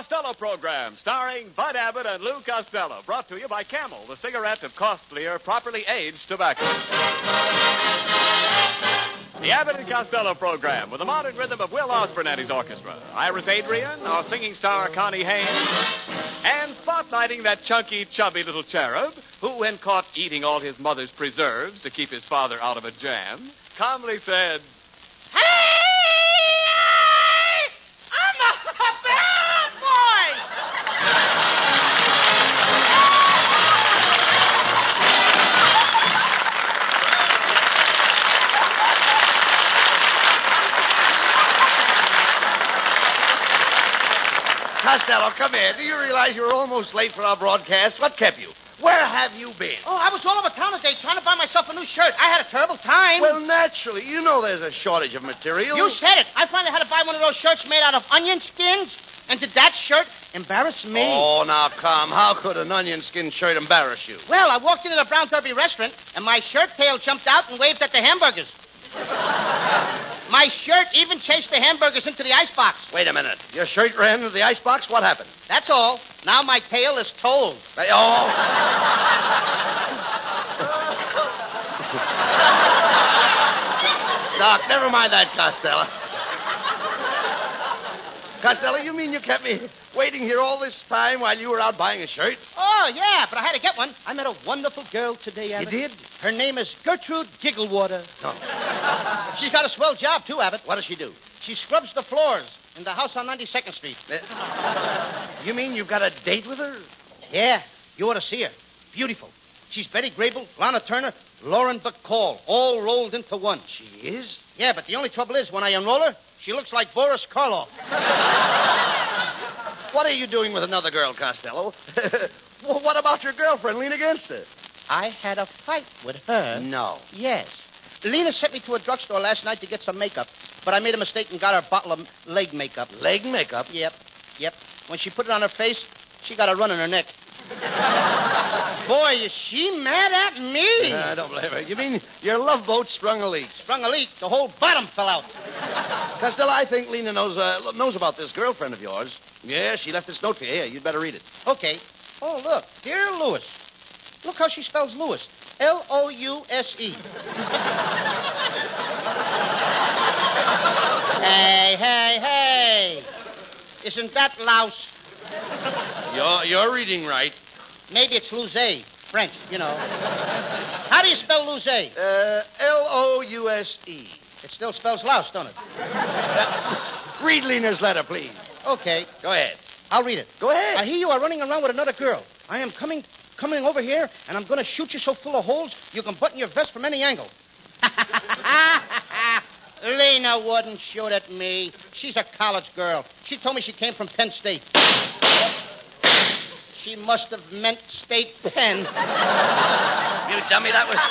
Costello program, starring Bud Abbott and Lou Costello, brought to you by Camel, the cigarette of costlier, properly aged tobacco. The Abbott and Costello program, with the modern rhythm of Will Osborne and his orchestra, Iris Adrian, our singing star Connie Haynes, and spotlighting that chunky, chubby little cherub who, when caught eating all his mother's preserves to keep his father out of a jam, calmly said, Hey! I'm a bad boy! Costello, come here. Do you realize you're almost late for our broadcast? What kept you? Where have you been? Oh, I was all over town today trying to buy myself a new shirt. I had a terrible time. Well, naturally. You know there's a shortage of material. You said it. I finally had to buy one of those shirts made out of onion skins. And did that shirt embarrass me? Oh, now come. How could an onion skin shirt embarrass you? Well, I walked into the Brown Derby restaurant, and my shirt tail jumped out and waved at the hamburgers. My shirt even chased the hamburgers into the icebox. Wait a minute. Your shirt ran into the icebox? What happened? That's all. Now my tail is told. Oh. Doc, never mind that, Costello. Costello, you mean you kept me waiting here all this time while you were out buying a shirt? Oh, yeah, but I had to get one. I met a wonderful girl today, Abbott. You did? Her name is Gertrude Gigglewater. Oh. She's got a swell job, too, Abbott. What does she do? She scrubs the floors in the house on 92nd Street. You mean you've got a date with her? Yeah, you ought to see her. Beautiful. She's Betty Grable, Lana Turner, Lauren Bacall, all rolled into one. She is? Yeah, but the only trouble is when I unroll her, she looks like Boris Karloff. What are you doing with another girl, Costello? Well, what about your girlfriend, Lena Genster? I had a fight with her. No. Yes. Lena sent me to a drugstore last night to get some makeup, but I made a mistake and got her a bottle of leg makeup. Leg makeup? Yep. When she put it on her face, she got a run in her neck. Boy, is she mad at me. I don't blame her. You mean your love boat sprung a leak? Sprung a leak. The whole bottom fell out. Costello, I think Lena knows about this girlfriend of yours. Yeah, she left this note for you. Here, you'd better read it. Okay. Oh, look. Dear Louis. Look how she spells Louis. L-O-U-S-E. Hey. Isn't that louse? You're reading right. Maybe it's Louse. French, you know. How do you spell Louse? L-O-U-S-E. It still spells louse, don't it? Read Lena's letter, please. Okay. Go ahead. I'll read it. Go ahead. I hear you are running around with another girl. I am coming over here, and I'm going to shoot you so full of holes you can button your vest from any angle. Lena wouldn't shoot at me. She's a college girl. She told me she came from Penn State. She must have meant State Penn. You dummy, that was...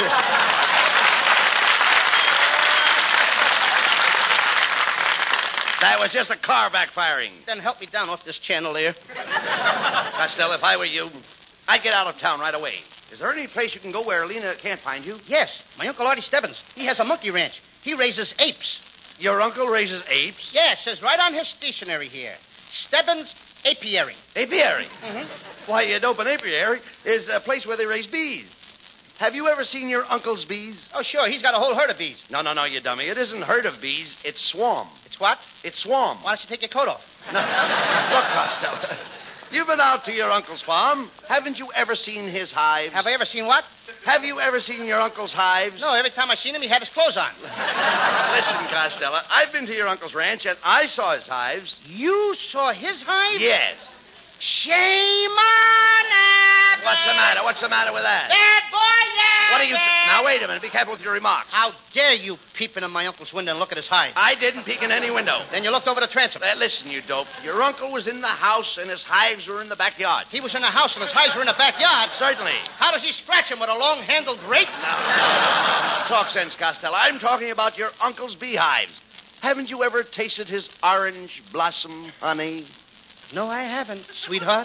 That was just a car backfiring. Then help me down off this chandelier. Costello, if I were you, I'd get out of town right away. Is there any place you can go where Lena can't find you? Yes, my Uncle Artie Stebbins. He has a monkey ranch. He raises apes. Your uncle raises apes? Yes, it says right on his stationery here. Stebbins Apiary. Apiary? Mm-hmm. Why, an open apiary is a place where they raise bees. Have you ever seen your uncle's bees? Oh, sure. He's got a whole herd of bees. No, you dummy. It isn't herd of bees. It's swarm. It's what? It's swarm. Why don't you take your coat off? No. Look, Costello. You've been out to your uncle's farm. Haven't you ever seen his hives? Have I ever seen what? Have you ever seen your uncle's hives? No, every time I seen him, he had his clothes on. Listen, Costello, I've been to your uncle's ranch, and I saw his hives. You saw his hives? Yes. Shame on Abbott! What's the matter with that? Bad boy, Abbott! What are you... Now, wait a minute. Be careful with your remarks. How dare you peep into my uncle's window and look at his hives? I didn't peek in any window. Then you looked over the transom. Listen, you dope. Your uncle was in the house, and his hives were in the backyard. He was in the house, and his hives were in the backyard. Certainly. How does he scratch him, with a long-handled rake? No. Talk sense, Costello. I'm talking about your uncle's beehives. Haven't you ever tasted his orange blossom honey? No, I haven't, sweetheart.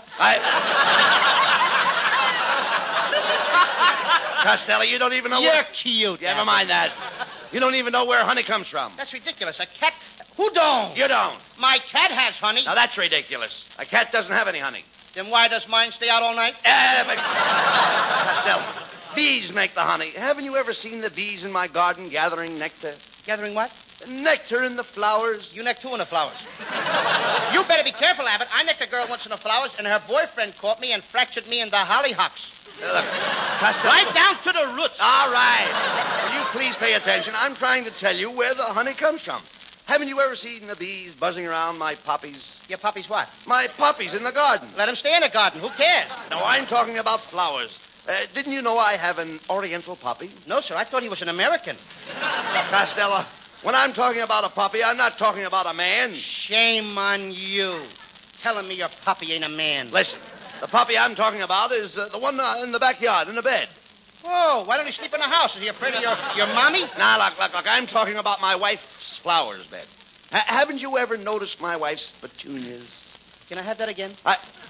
Costello, you don't even know You're cute. Never mind that. You don't even know where honey comes from. That's ridiculous. A cat... Who don't? You don't. My cat has honey. Now, that's ridiculous. A cat doesn't have any honey. Then why does mine stay out all night? Costello, bees make the honey. Haven't you ever seen the bees in my garden gathering nectar? Gathering what? Nectar in the flowers. You necked 2 in the flowers. You better be careful, Abbott. I necked a girl once in the flowers, and her boyfriend caught me and fractured me in the hollyhocks. Look, Costello. Right down to the roots. All right. Will you please pay attention? I'm trying to tell you where the honey comes from. Haven't you ever seen the bees buzzing around my poppies? Your puppy's what? My poppies in the garden. Let him stay in the garden. Who cares? No, I'm talking about flowers. Didn't you know I have an oriental poppy? No, sir. I thought he was an American. Costello, when I'm talking about a poppy, I'm not talking about a man. Shame on you. Telling me your puppy ain't a man. Listen, the puppy I'm talking about is the one in the backyard in the bed. Oh, why don't he sleep in the house? Is he afraid of your mommy? Now, look. I'm talking about my wife's flowers bed. Haven't you ever noticed my wife's petunias? Can I have that again?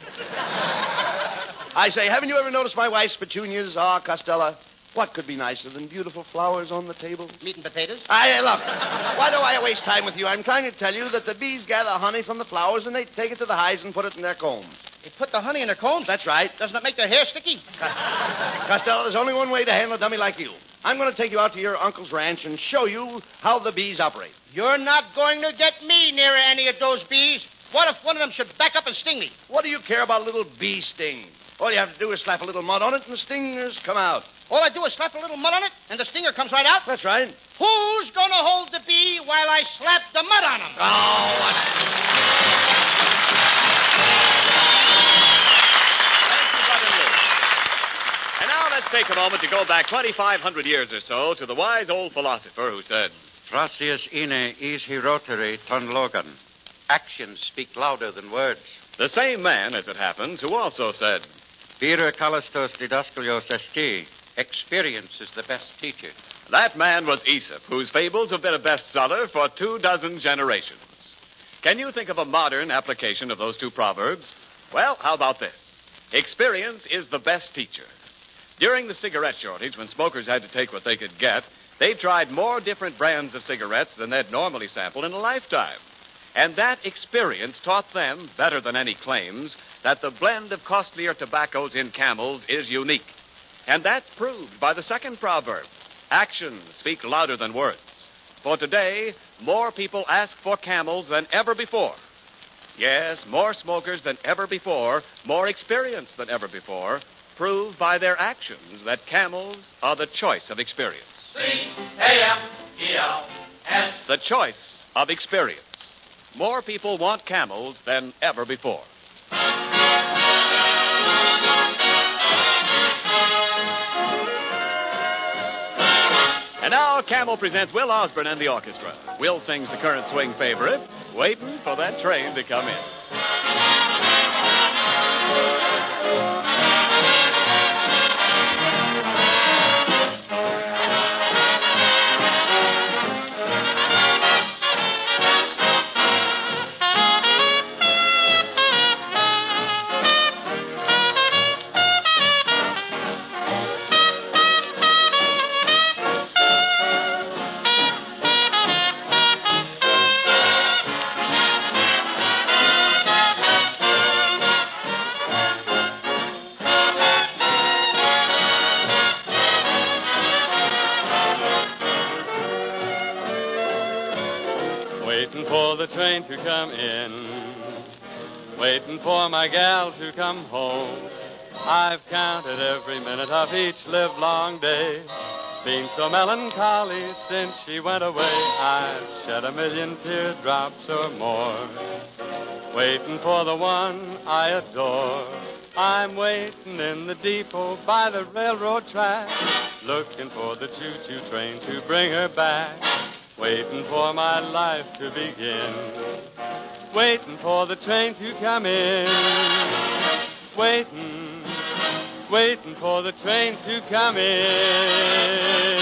I say, haven't you ever noticed my wife's petunias? Ah, Costello, what could be nicer than beautiful flowers on the table? Meat and potatoes? Look, why do I waste time with you? I'm trying to tell you that the bees gather honey from the flowers and they take it to the hives and put it in their combs. They put the honey in their combs? That's right. Doesn't it make their hair sticky? Costello, there's only one way to handle a dummy like you. I'm going to take you out to your uncle's ranch and show you how the bees operate. You're not going to get me near any of those bees. What if one of them should back up and sting me? What do you care about a little bee sting? All you have to do is slap a little mud on it and the stingers come out. All I do is slap a little mud on it and the stinger comes right out? That's right. Who's going to hold the bee while I slap the mud on him? And now let's take a moment to go back 2,500 years or so to the wise old philosopher who said, Frasius ine is hirotere ton logan. Actions speak louder than words. the same man, as it happens, who also said, Vira kalastos didaskalios esti. Experience is the best teacher. That man was Aesop, whose fables have been a bestseller for 24 generations. Can you think of a modern application of those two proverbs? Well, how about this? Experience is the best teacher. During the cigarette shortage, when smokers had to take what they could get, they tried more different brands of cigarettes than they'd normally sample in a lifetime. And that experience taught them, better than any claims, that the blend of costlier tobaccos in Camels is unique. And that's proved by the second proverb. Actions speak louder than words. For today, more people ask for Camels than ever before. Yes, more smokers than ever before, more experience than ever before, prove by their actions that Camels are the choice of experience. C-A-M-E-L-S. The choice of experience. More people want Camels than ever before. And now Camel presents Will Osborne and the orchestra. Will sings the current swing favorite, Waiting for That Train to Come In. Waiting for the train to come in, waiting for my gal to come home. I've counted every minute of each livelong day, been so melancholy since she went away. I've shed 1,000,000 teardrops or more, waiting for the one I adore. I'm waiting in the depot by the railroad track, looking for the choo-choo train to bring her back. Waiting for my life to begin, waiting for the train to come in, waiting for the train to come in.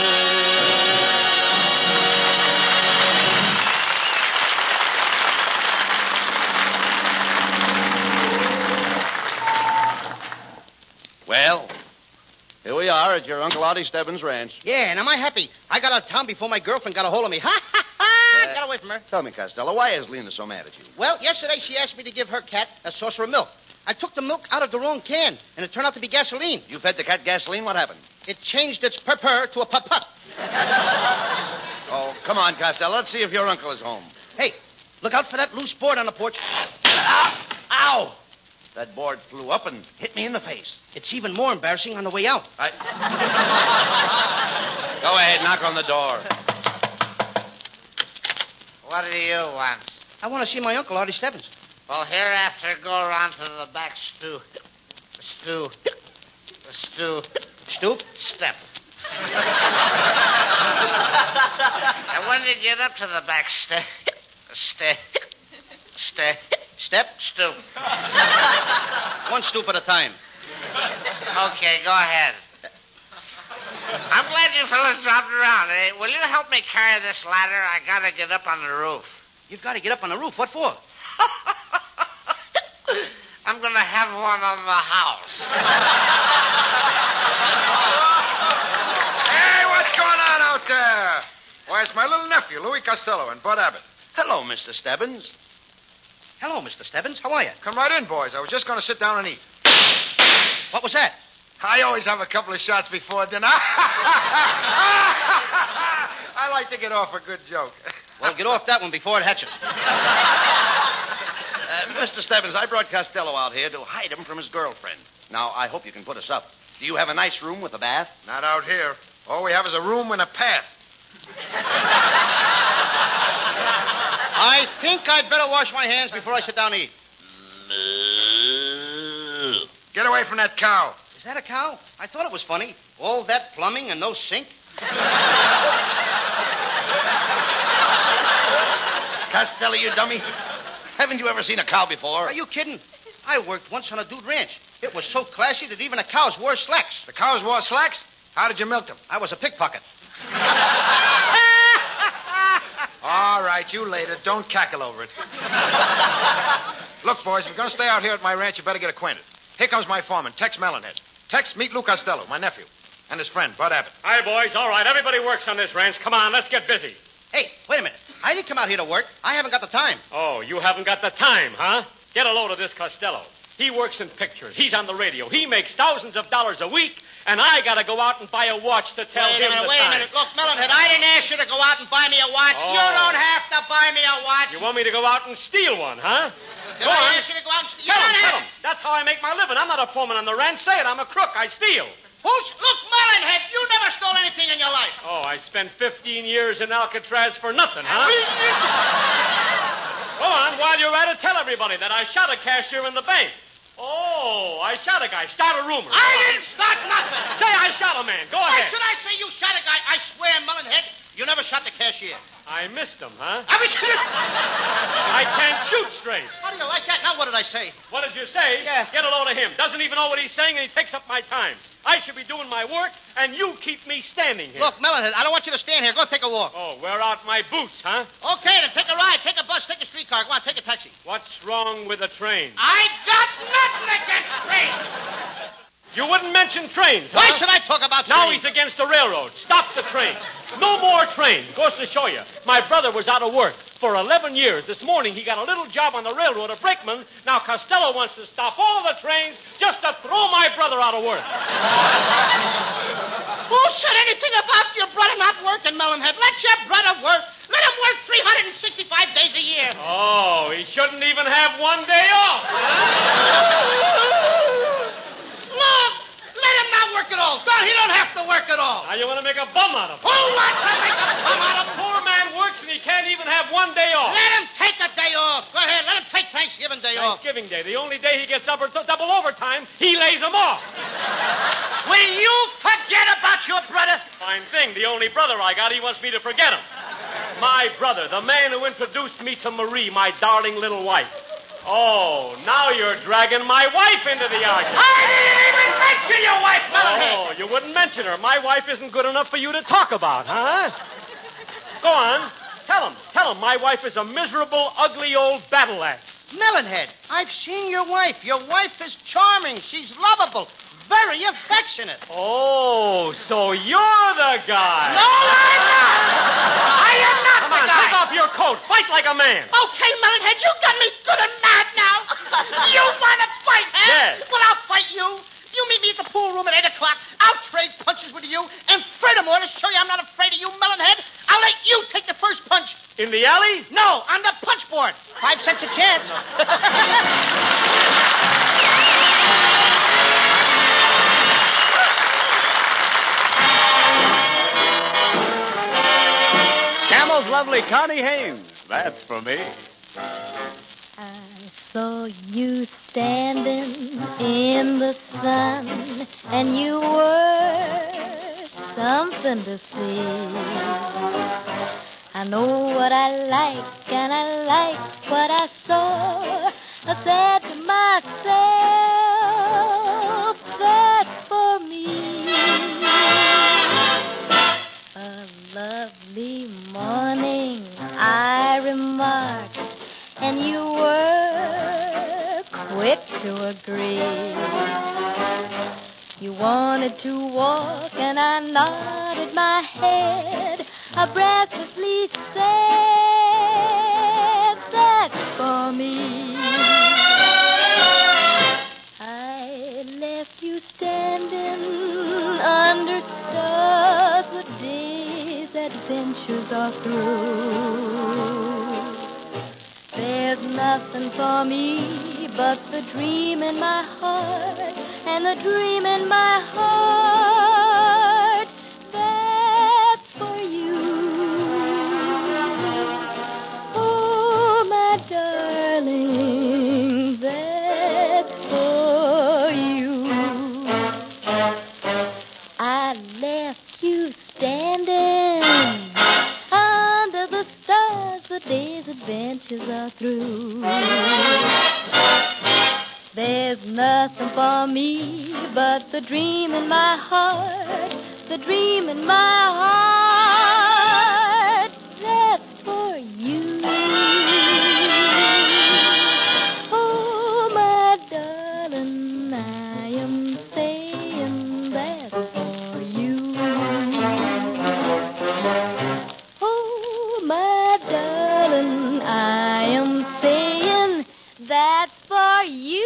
Well, here we are at your Uncle Artie Stebbins' ranch. Yeah, and am I happy? I got out of town before my girlfriend got a hold of me. Ha, ha, ha! Got away away from her. Tell me, Costello, why is Lena so mad at you? Well, yesterday she asked me to give her cat a saucer of milk. I took the milk out of the wrong can, and it turned out to be gasoline. You fed the cat gasoline? What happened? It changed its purr to a putt-putt. Oh, come on, Costello. Let's see if your uncle is home. Hey, look out for that loose board on the porch. Ow! That board flew up and hit me in the face. It's even more embarrassing on the way out. Go ahead, knock on the door. What do you want? I want to see my uncle, Artie Stebbins. Well, hereafter, go around to the back stoop. Stoop? Step. And when you get up to the back step. Stoop. One stoop at a time. Okay, go ahead. I'm glad you fellas dropped around. Will you help me carry this ladder? I gotta get up on the roof. You've got to get up on the roof. What for? I'm gonna have one on the house. Hey, what's going on out there? Why, it's my little nephew, Louis Costello, and Bud Abbott. Hello, Mr. Stebbins. Hello, Mr. Stebbins. How are you? Come right in, boys. I was just going to sit down and eat. What was that? I always have a couple of shots before dinner. I like to get off a good joke. Well, get off that one before it hatches. Mr. Stebbins, I brought Costello out here to hide him from his girlfriend. Now, I hope you can put us up. Do you have a nice room with a bath? Not out here. All we have is a room and a path. I think I'd better wash my hands before I sit down to eat. Get away from that cow. Is that a cow? I thought it was funny. All that plumbing and no sink. Costello, you dummy. Haven't you ever seen a cow before? Are you kidding? I worked once on a dude ranch. It was so classy that even the cows wore slacks. The cows wore slacks? How did you milk them? I was a pickpocket. All right, you later. Don't cackle over it. Look, boys, if you're going to stay out here at my ranch, you better get acquainted. Here comes my foreman, Tex Melonhead. Tex, meet Lou Costello, my nephew, and his friend, Bud Abbott. Hi, boys. All right, everybody works on this ranch. Come on, let's get busy. Hey, wait a minute. I didn't come out here to work. I haven't got the time. Oh, you haven't got the time, huh? Get a load of this Costello. He works in pictures. He's on the radio. He makes thousands of dollars a week, and I got to go out and buy a watch to tell him the time. Wait a minute. Look, Melonhead, I didn't ask you to go out and buy me a watch. Oh. You don't have to buy me a watch. You want me to go out and steal one, huh? Did I ask you to go out and steal? Tell him. That's how I make my living. I'm not a foreman on the ranch. Say it. I'm a crook. I steal. Look, Melonhead, you never stole anything in your life. Oh, I spent 15 years in Alcatraz for nothing, huh? Go on, while you're at it, tell everybody that I shot a cashier in the bank. Oh, I shot a guy. Start a rumor. I didn't start nothing. Say I shot a man. Go Why ahead. should I say you shot a guy? I swear, Melonhead, you never shot the cashier. I missed him, huh? I I can't shoot straight. How do you like that? Now, what did I say? What did you say? Yeah. Get a load of him. Doesn't even know what he's saying, and he takes up my time. I should be doing my work, and you keep me standing here. Look, Melonhead, I don't want you to stand here. Go take a walk. Oh, wear out my boots, huh? Okay, then take a ride. Take a bus. Take a streetcar. Go on, take a taxi. What's wrong with a train? I got nothing against trains. You wouldn't mention trains, huh? Why should I talk about trains? Now he's against the railroad. Stop the train. No more trains. Goes to show you. My brother was out of work for 11 years. This morning he got a little job on the railroad, a brakeman. Now Costello wants to stop all the trains just to throw my brother out of work. Who said anything about your brother not working, Melonhead? Let your brother work. Let him work 365 days a year. Oh, he shouldn't even have one day off. Look, let him not work at all. He don't have to work at all. Now you want to make a bum out of him. Who wants to make a bum out of him? Poor man works and he can't even have one day off. Let him take a day off. Go ahead. Let him take Thanksgiving Day off. Thanksgiving Day, the only day he gets double overtime, he lays them off. Will you forget about your brother? Fine thing. The only brother I got, he wants me to forget him. My brother, the man who introduced me to Marie, my darling little wife. Oh, now you're dragging my wife into the argument. I didn't even mention your wife, Melonhead. Oh, you wouldn't mention her. My wife isn't good enough for you to talk about, huh? Go on. Tell him my wife is a miserable, ugly old battle axe. Melonhead, I've seen your wife. Your wife is charming. She's lovable. Very affectionate. Oh, so you're the guy. No, I'm not. I am not Come the on, guy. take off your coat. Fight like a man. Okay, Melonhead, you got me good and mad now. You want to fight, huh? Yes. Well, I'll fight you. You meet me at the pool room at 8 o'clock. I'll trade punches with you. And furthermore, to show you I'm not afraid of you, Melonhead, I'll let you take the first punch. In the alley? No, on the punch board. 5 cents a chance. Camel's lovely Connie Haynes. That's for me. I saw you standing in the sun, and you were something to see. I know what I like, and I like what I saw. I said to myself, that's for me. A lovely morning, I remarked, and you were quick to agree. You wanted to walk, and I nodded my head. I breathlessly said, that's for me. I left you standing under stars. The day's adventures are through. There's nothing for me but the dream in my heart, and the dream in my heart, that's for you. Oh, my darling, that's for you. I left you standing under the stars. The day's adventures are through. There's nothing for me but the dream in my heart, the dream in my heart, that's for you. Oh, my darling, I am saying that's for you. Oh, my darling, I am saying that's for you.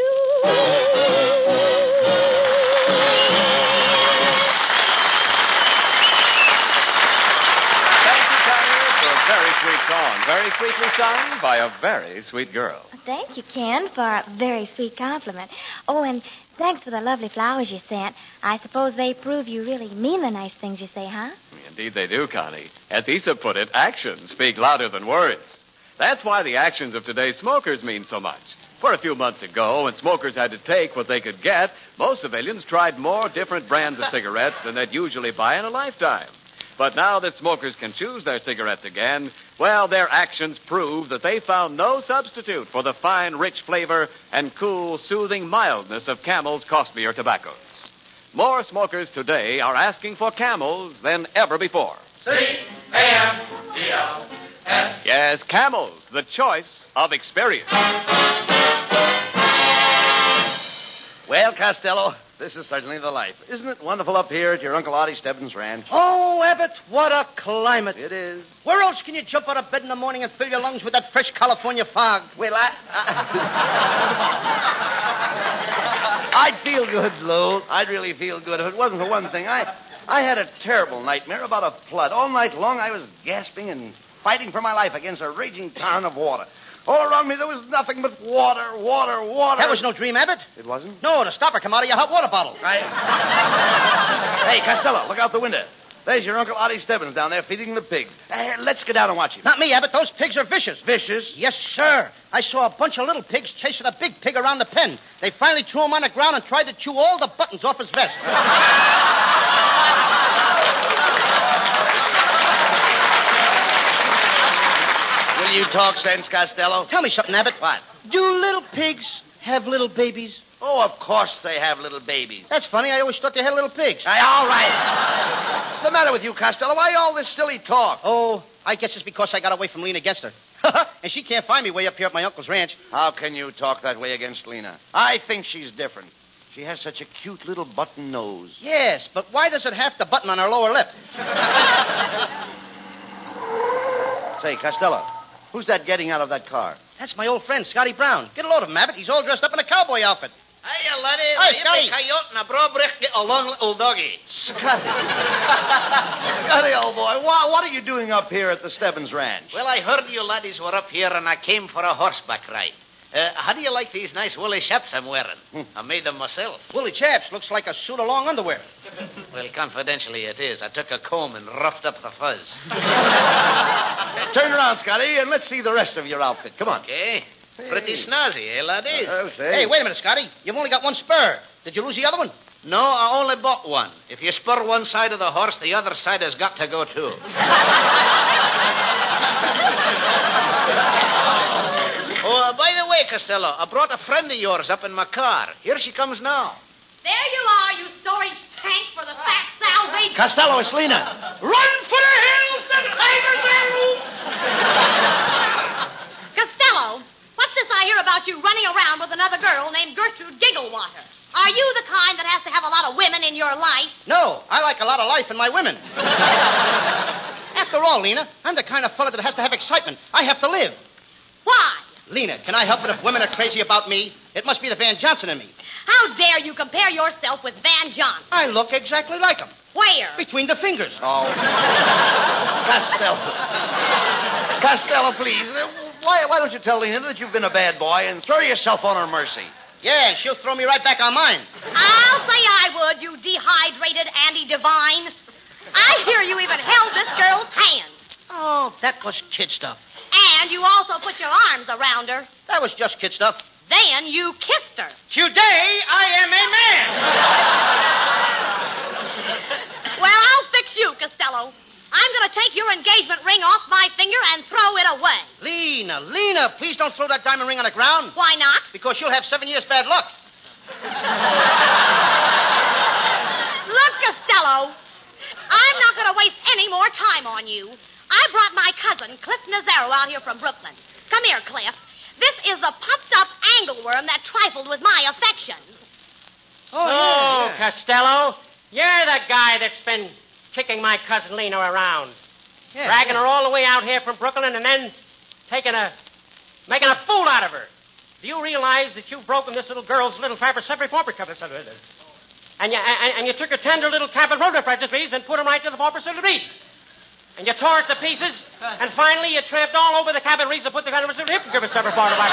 Very sweetly sung by a very sweet girl. Thank you, Ken, for a very sweet compliment. Oh, and thanks for the lovely flowers you sent. I suppose they prove you really mean the nice things you say, huh? Indeed they do, Connie. As Issa put it, actions speak louder than words. That's why the actions of today's smokers mean so much. For a few months ago, when smokers had to take what they could get, most civilians tried more different brands of cigarettes than they'd usually buy in a lifetime. But now that smokers can choose their cigarettes again, well, their actions prove that they found no substitute for the fine, rich flavor and cool, soothing mildness of Camel's costlier tobaccos. More smokers today are asking for Camels than ever before. C-A-M-E-L-S. Yes, Camels, the choice of experience. Well, Costello, this is certainly the life. Isn't it wonderful up here at your Uncle Artie Stebbins' ranch? Oh, Abbott, what a climate. It is. Where else can you jump out of bed in the morning and fill your lungs with that fresh California fog? Well, I'd feel good, Lou. I'd really feel good if it wasn't for one thing. I had a terrible nightmare about a flood. All night long I was gasping and fighting for my life against a raging torrent of water. All around me there was nothing but water. That was no dream, Abbott. It wasn't? No, the stopper come out of your hot water bottle. Hey, Costello, look out the window. There's your Uncle Artie Stebbins down there feeding the pigs. Let's get down and watch him. Not me, Abbott. Those pigs are vicious. Vicious? Yes, sir. I saw a bunch of little pigs chasing a big pig around the pen. They finally threw him on the ground and tried to chew all the buttons off his vest. Will you talk sense, Costello? Tell me something, Abbott. What? Do little pigs have little babies? Oh, of course they have little babies. That's funny. I always thought they had little pigs. All right. What's the matter with you, Costello? Why all this silly talk? Oh, I guess it's because I got away from Lena against her. And she can't find me way up here at my uncle's ranch. How can you talk that way against Lena? I think she's different. She has such a cute little button nose. Yes, but why does it have the button on her lower lip? Say, Costello, Who's that getting out of that car? That's my old friend, Scotty Brown. Get a load of him, Abbott. He's all dressed up in a cowboy outfit. Hiya, laddie. Hi, Scotty. Coyote and a brobrick get along, little doggy. Scotty. Scotty, old boy, what are you doing up here at the Stebbins Ranch? Well, I heard you laddies were up here, and I came for a horseback ride. How do you like these nice woolly chaps I'm wearing? I made them myself. Woolly chaps. Looks like a suit of long underwear. Well, confidentially, it is. I took a comb and roughed up the fuzz. Turn around, Scotty, and let's see the rest of your outfit. Come on. Okay. Pretty snazzy, eh, laddies? Hey, wait a minute, Scotty. You've only got one spur. Did you lose the other one? No, I only bought one. If you spur one side of the horse, the other side has got to go, too. Oh, by the way, Costello, I brought a friend of yours up in my car. Here she comes now. There you are, you storage tank for the fat salvation. Costello, it's Lena. Run for the hills, the tigers are loose. Costello, what's this I hear about you running around with another girl named Gertrude Gigglewater? Are you the kind that has to have a lot of women in your life? No, I like a lot of life in my women. After all, Lena, I'm the kind of fella that has to have excitement. I have to live. Why? Lena, can I help it if women are crazy about me? It must be the Van Johnson in me. How dare you compare yourself with Van Johnson? I look exactly like him. Where? Between the fingers. Oh. Costello. Costello, please. Why don't you tell Lena that you've been a bad boy and throw yourself on her mercy? Yeah, she'll throw me right back on mine. I'll say I would, you dehydrated Andy Devine. I hear you even held this girl's hand. Oh, that was kid stuff. And you also put your arms around her. That was just kid stuff. Then you kissed her. Today, I am a man. Well, I'll fix you, Costello. I'm going to take your engagement ring off my finger and throw it away. Lena, please don't throw that diamond ring on the ground. Why not? Because you'll have 7 years bad luck. Look, Costello, I'm not going to waste any more time on you. I brought my cousin, Cliff Nazaro, out here from Brooklyn. Come here, Cliff. This is a popped-up angleworm that trifled with my affections. Oh, Costello, you're the guy that's been kicking my cousin Lena around. Dragging her all the way out here from Brooklyn and then making a fool out of her. Do you realize that you've broken this little girl's little fabric and you took her tender little cabin road apprentices and put them right to the pauper of the beat. And you tore it to pieces, and finally you tramped all over the cabin reeds to put the cabin of the hip and give us several part of my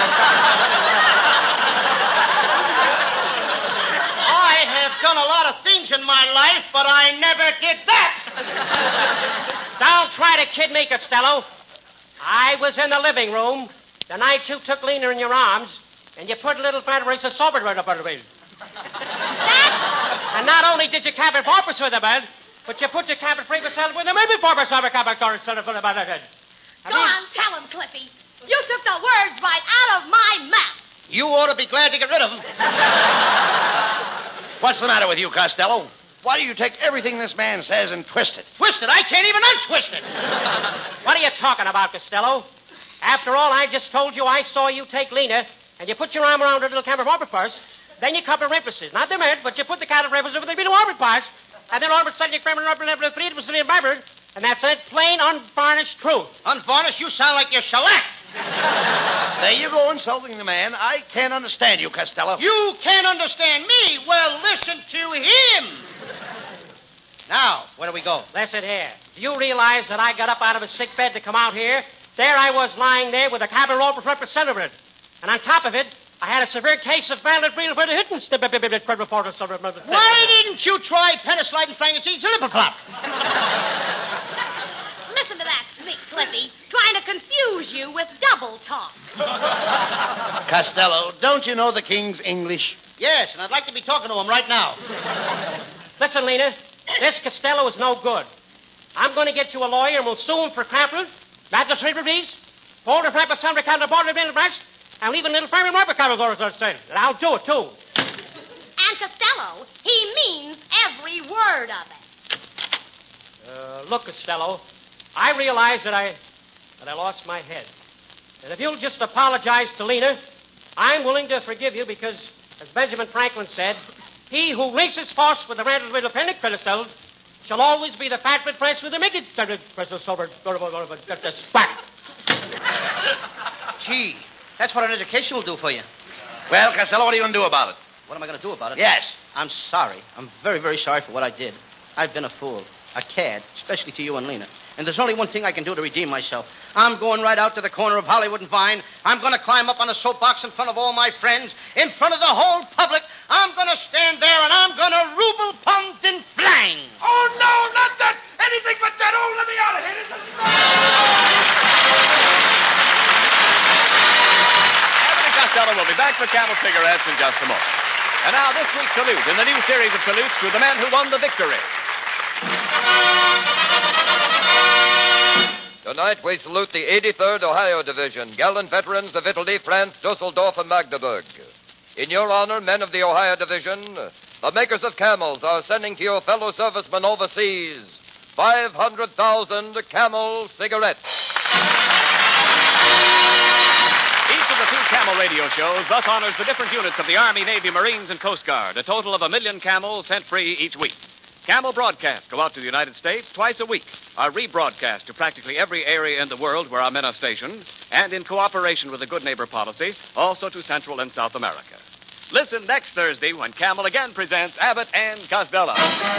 I have done a lot of things in my life, but I never did that. Don't try to kid me, Costello. I was in the living room the night you took Lena in your arms, and you put a little battery of sober right up on the bed. And not only did you cabin porpoise with the bed, but you put your cabin free with with the maybe porpoise of a cabin door instead of the bed. Go on, tell him, Cliffy. You took the words right out of my mouth. You ought to be glad to get rid of them. What's the matter with you, Costello? Why do you take everything this man says and twist it? Twist it? I can't even untwist it. What are you talking about, Costello? After all, I just told you I saw you take Lena, and you put your arm around her little cabin porpoise first, then you cut her emphasis. Not the minute, but you put the cabin emphasis over the middle orbit parts, and then all of a sudden you cram it up and the three was in Barbara, and that's it, plain unvarnished truth. Unvarnished? You sound like you're shellacked. There you go, insulting the man. I can't understand you, Costello. You can't understand me? Well, listen to him. Now, where do we go? Listen here. Do you realize that I got up out of a sick bed to come out here? There I was lying there with a cabin roll representative. And on top of it, I had a severe case of violent breathing for the hitting. Why didn't you try penicillin and frankincense and lipopop? Listen to that sneak, Cliffy, trying to confuse you with double talk. Costello, don't you know the king's English? Yes, and I'd like to be talking to him right now. Listen, Lena, this Costello is no good. I'm going to get you a lawyer, and we'll sue him for capital, magistrate release, hold a flap of some kind of border of branch, and leave a little family market capital and I'll do it, too. And Costello, he means every word of it. Look, Costello, I realize that I lost my head. And if you'll just apologize to Lena, I'm willing to forgive you because, as Benjamin Franklin said, he who races horse with the random little penny criticism shall always be the fat bit press with the naked criticism sober. Gee, that's what an education will do for you. Well, Costello, what are you going to do about it? What am I going to do about it? Yes. I'm sorry. I'm very, very sorry for what I did. I've been a fool, a cad, especially to you and Lena. And there's only one thing I can do to redeem myself. I'm going right out to the corner of Hollywood and Vine. I'm going to climb up on a soapbox in front of all my friends, in front of the whole public. I'm going to stand there and I'm going to ruble punt and flang. Oh, no, not that. Anything but that. Oh, let me out of here. This is... Abbott and Costello will be back for Camel Cigarettes in just a moment. And now this week's salute in the new series of salutes to the men who won the victory. Tonight we salute the 83rd Ohio Division, gallant veterans of Italy, France, Dusseldorf, and Magdeburg. In your honor, men of the Ohio Division, the makers of Camels are sending to your fellow servicemen overseas 500,000 Camel cigarettes. Each of the two Camel radio shows thus honors the different units of the Army, Navy, Marines, and Coast Guard, a total of 1 million Camels sent free each week. Camel broadcasts go out to the United States twice a week, are rebroadcast to practically every area in the world where our men are stationed, and in cooperation with the Good Neighbor policy, also to Central and South America. Listen next Thursday when Camel again presents Abbott and Costello.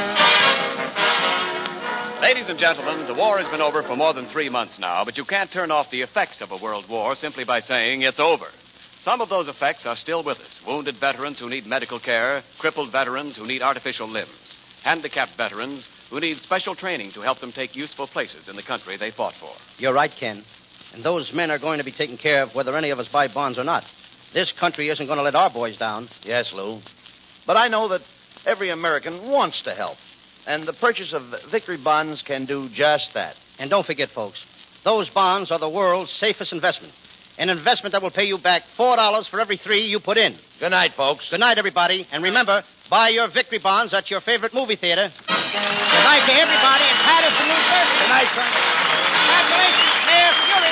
Ladies and gentlemen, the war has been over for more than 3 months now, but you can't turn off the effects of a world war simply by saying it's over. Some of those effects are still with us. Wounded veterans who need medical care, crippled veterans who need artificial limbs, handicapped veterans who need special training to help them take useful places in the country they fought for. You're right, Ken. And those men are going to be taken care of whether any of us buy bonds or not. This country isn't going to let our boys down. Yes, Lou. But I know that every American wants to help. And the purchase of victory bonds can do just that. And don't forget, folks, those bonds are the world's safest investment. An investment that will pay you back $4 for every 3 you put in. Good night, folks. Good night, everybody. And remember, buy your victory bonds at your favorite movie theater. Good night to everybody in Patterson, New Jersey. Good night, son. Congratulations, Mayor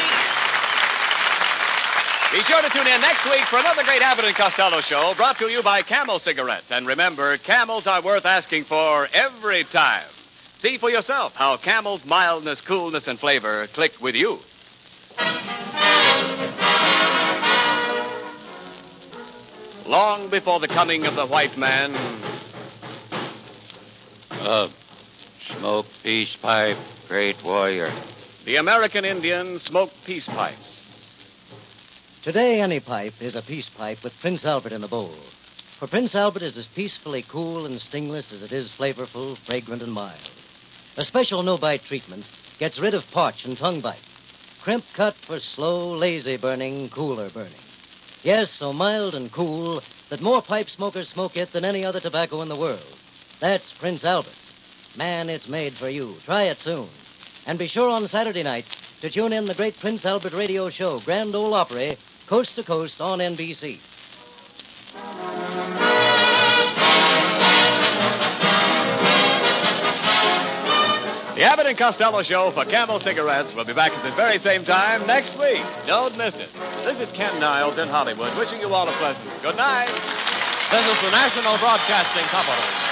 Fury. Be sure to tune in next week for another great Abbott and Costello show brought to you by Camel Cigarettes. And remember, Camels are worth asking for every time. See for yourself how Camel's mildness, coolness, and flavor click with you. Long before the coming of the white man, Smoke peace pipe, great warrior. the American Indian smoked peace pipes. Today, any pipe is a peace pipe with Prince Albert in the bowl. For Prince Albert is as peacefully cool and stingless as it is flavorful, fragrant, and mild. A special no-bite treatment gets rid of parch and tongue bite. Crimp cut for slow, lazy burning, cooler burning. Yes, so mild and cool that more pipe smokers smoke it than any other tobacco in the world. That's Prince Albert. Man, it's made for you. Try it soon. And be sure on Saturday night to tune in the great Prince Albert radio show, Grand Ole Opry, coast to coast on NBC. The Abbott and Costello Show for Camel Cigarettes will be back at this very same time next week. Don't miss it. This is Ken Niles in Hollywood, wishing you all a pleasant good night. This is the National Broadcasting Company.